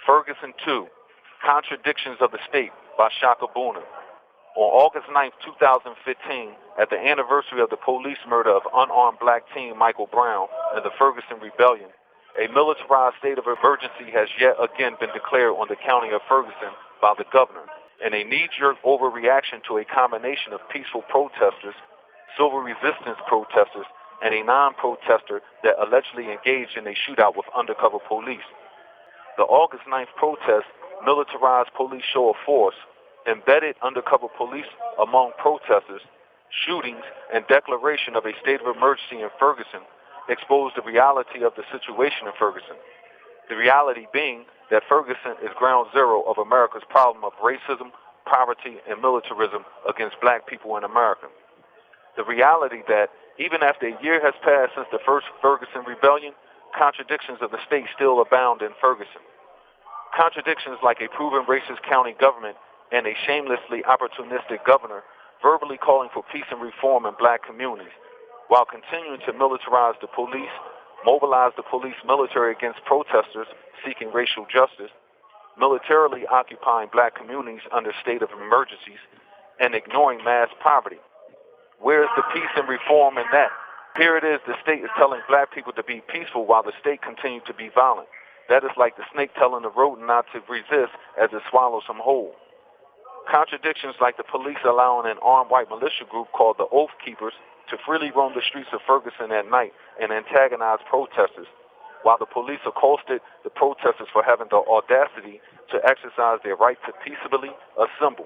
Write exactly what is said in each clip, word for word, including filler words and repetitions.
Ferguson two, Contradictions of the State by Shaka Booner. On August ninth, twenty fifteen, at the anniversary of the police murder of unarmed black teen Michael Brown and the Ferguson Rebellion, a militarized state of emergency has yet again been declared on the county of Ferguson by the governor, in a knee-jerk overreaction to a combination of peaceful protesters, civil resistance protesters, and a non-protester that allegedly engaged in a shootout with undercover police. The August ninth protest, militarized police show of force, embedded undercover police among protesters, shootings, and declaration of a state of emergency in Ferguson exposed the reality of the situation in Ferguson. The reality being that Ferguson is ground zero of America's problem of racism, poverty, and militarism against black people in America. The reality that even after a year has passed since the first Ferguson Rebellion, contradictions of the state still abound in Ferguson. Contradictions like a proven racist county government and a shamelessly opportunistic governor verbally calling for peace and reform in black communities, while continuing to militarize the police, mobilize the police military against protesters seeking racial justice, militarily occupying black communities under state of emergencies, and ignoring mass poverty. Where's the peace and reform in that? Here it is, the state is telling black people to be peaceful while the state continues to be violent. That is like the snake telling the rodent not to resist as it swallows him whole. Contradictions like the police allowing an armed white militia group called the Oath Keepers to freely roam the streets of Ferguson at night and antagonize protesters, while the police accosted the protesters for having the audacity to exercise their right to peaceably assemble.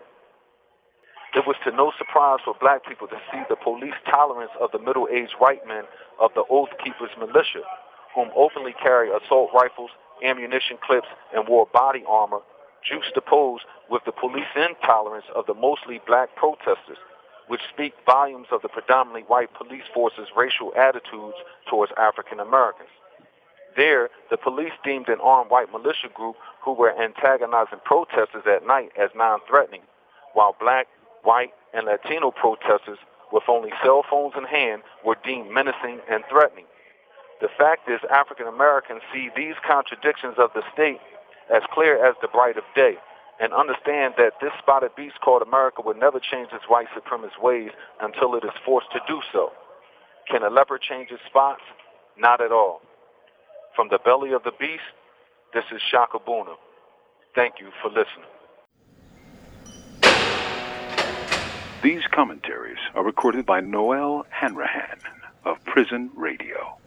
It was to no surprise for black people to see the police tolerance of the middle-aged white men of the Oath Keepers militia, whom openly carry assault rifles, ammunition clips, and wore body armor, juxtaposed with the police intolerance of the mostly black protesters, which speak volumes of the predominantly white police force's racial attitudes towards African Americans. There, the police deemed an armed white militia group who were antagonizing protesters at night as non-threatening, while black, white, and Latino protesters with only cell phones in hand were deemed menacing and threatening. The fact is, African Americans see these contradictions of the state as clear as the bright of day, and understand that this spotted beast called America will never change its white supremacist ways until it is forced to do so. Can a leopard change its spots? Not at all. From the belly of the beast, this is Shaka Booner. Thank you for listening. These commentaries are recorded by Noel Hanrahan of Prison Radio.